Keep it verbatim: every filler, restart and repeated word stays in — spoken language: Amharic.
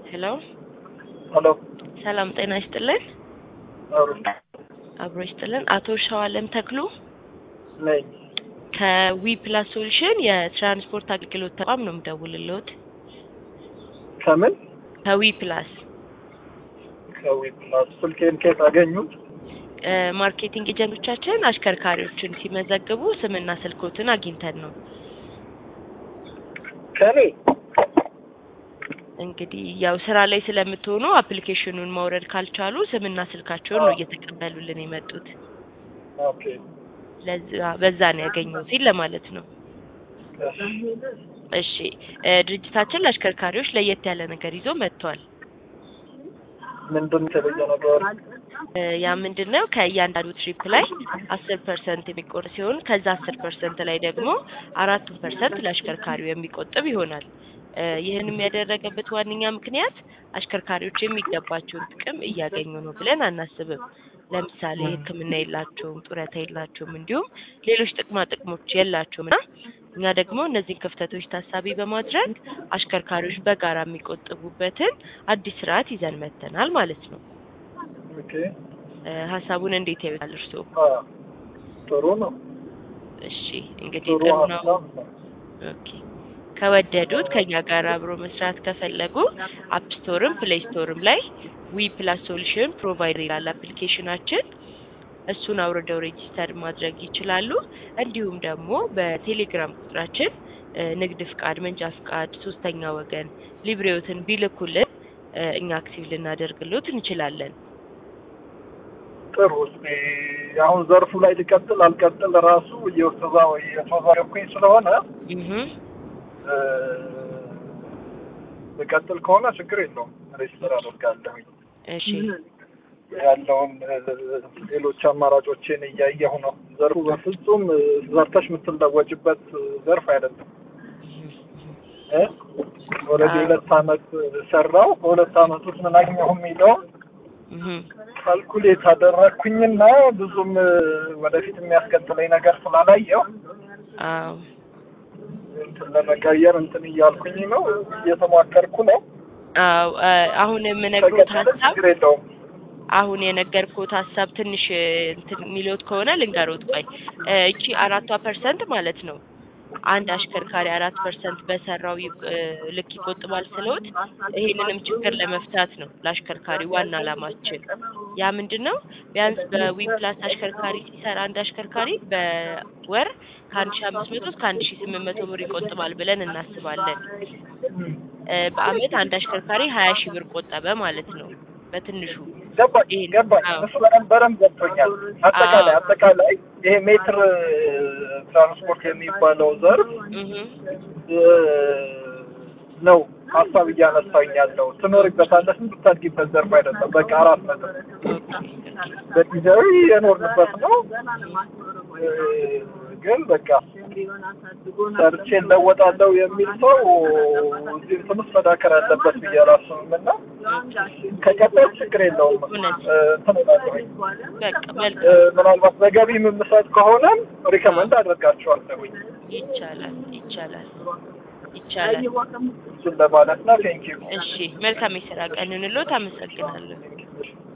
ሄሎ ሄሎ ሰላም ጤና ይስጥልን። አብሮ አብሮ ይስጥልን። አቶ ሸዋለም ተክሉ ነኝ። ከዊ ፕላስ ሶሉሽን የትራንስፖርት አገልግሎት ተቋም ነው የምደውልልዎት። ከምን ከዊ ፕላስ ከዊ ፕላስ ስልኬን ከየት አገኙት? ማርኬቲንግ ኤጀንቶቻችን አሽከርካሪዎችን ሲመዘግቡ ስምና ስልኮትን አግኝተን ነው። ከኔ እንግዲህ ያው ስራ ላይ ስለምትሆኑ አፕሊኬሽኑን ማውረድ ካልቻሉ ስምና ስልካቸውን ነው እየተቀበሉልን የመጡት። ኦኬ ለዛ በዛ ነው ያገኘሁት ለማለት ነው። እሺ ድርጅታችን ለአሽከርካሪዎች ለየት ያለ ነገር ይዞ መጥቷል። ምንድን የተለየ ነገር? ያ ምንድነው ከእያንዳንዱ ትሪፕ ላይ አስር ፐርሰንት የሚቆርጥ ሲሆን ከዛ አስር ፐርሰንት ላይ ደግሞ አራት ፐርሰንት ለአሽከርካሪው የሚቆጥብ ይሆናል። ይህንም ያደረገበት ዋነኛ ምክንያት አሽከርካሪዎች የሚገባቸውን ጥቅም እያገኙ ነው ብለን አናስብም። ለምሳሌ ሕክምና የላቸውም፣ ጡረታ የላቸውም፣ እንዲሁም ሌሎች ጥቅማ ጥቅሞች የላቸውምና እኛ ደግሞ እነዚህን ክፍተቶች ታሳቢ በማድረግ አሽከርካሪዎች በጋራ የሚቆጥቡበትን አዲስ ስርዓት ይዘን መጥተናል ማለት ነው። ኦኬ ሀሳቡን እንዴት ያዩታል እርስዎ? ጥሩ ነው። እሺ እንግዲህ ጥሩ ነው። ኦኬ ከወደዱት ከኛ ጋር አብሮ መስራት ከፈለጉ አፕ ስቶርም ፕሌይ ስቶርም ላይ ዊ ፕላስ ሶሉሽን ፕሮቫይደር ይላል አፕሊኬሽናችን። እሱን አውርደው ሬጂስተር ማድረግ ይችላሉ። እንዲሁም ደግሞ በቴሌግራም ቁጥራችን ንግድ ፍቃድ፣ መንጃ ፍቃድ፣ ሶስተኛ ወገን ሊብሬዎትን ቢልኩልን እኛ አክቲቭ ልናደርግሎት እንችላለን። ጥሩ። እስኪ አሁን ዘርፉ ላይ ልቀጥል አልቀጥል ራሱ እየወሰዛው እየተወዛገብኩኝ ስለሆነ እህ ልቀጥል ከሆነ ችግር የለውም፣ ሬጅስተር አደርጋለሁኝ። እሺ ያለውን ሌሎች አማራጮችን እያየሁ ነው። ዘርፉ በፍጹም ዘርተሽ የምትለወጭበት ዘርፍ አይደለም። እ ወረዲ ሁለት አመት ሰራው በሁለት አመት ውስጥ ምን አገኘሁ የሚለው ካልኩሌት አደረኩኝና ብዙም ወደፊት የሚያስከትለኝ ነገር ስላላየሁ አዎ እንትን ለመቀየር እንትን እያልኩኝ ነው፣ እየተሟከርኩ ነው። አዎ አሁን የምነግሮት ሀሳብ የለውም። አሁን የነገርኩት ሀሳብ ትንሽ እንትን የሚሉት ከሆነ ልንገሮት። ቆይ እቺ አራቷ ፐርሰንት ማለት ነው አንድ አሽከርካሪ አራት ፐርሰንት በሰራው ልክ ይቆጥባል ስለውት ይሄንንም ችግር ለመፍታት ነው ለአሽከርካሪ ዋና አላማችን። ያ ምንድነው ቢያንስ በዊ ፕላስ አሽከርካሪ ሲሰራ አንድ አሽከርካሪ በወር ከአንድ ሺህ አምስት መቶ እስከ አንድ ሺህ ስምንት መቶ ብር ይቆጥባል ብለን እናስባለን። በአመት አንድ አሽከርካሪ ሀያ ሺህ ብር ቆጠበ ማለት ነው በትንሹ። ገባኝ ገባኝ እሱ በደንብ ገብቶኛል። አጠቃላይ አጠቃላይ ይሄ ሜትር ትራንስፖርት የሚባለው ዘርፍ ነው ሀሳብ እያነሳኝ ያለው። ትኖርበታለህ ብታድጊበት ዘርፍ አይደለም። በቃ አራት ነጥብ በጊዜያዊ የኖርንበት ነው። ግን በቃ ሰርቼ እለወጣለሁ የሚል ሰው እዚህ ትንሽ መዳከር አለበት ብዬ አላስብም እና ከቀጣይ ችግር የለውም። ተነጋግረን ምናልባት በገቢ የምሰጥ ከሆነ ሪከመንድ አደርጋቸዋለሁኝ። ይቻላል ይቻላል ይቻላል። እሱን ለማለት ነው። ቴንኪው። እሺ መልካም የስራ ቀን ይሁንልዎት። አመሰግናለሁ።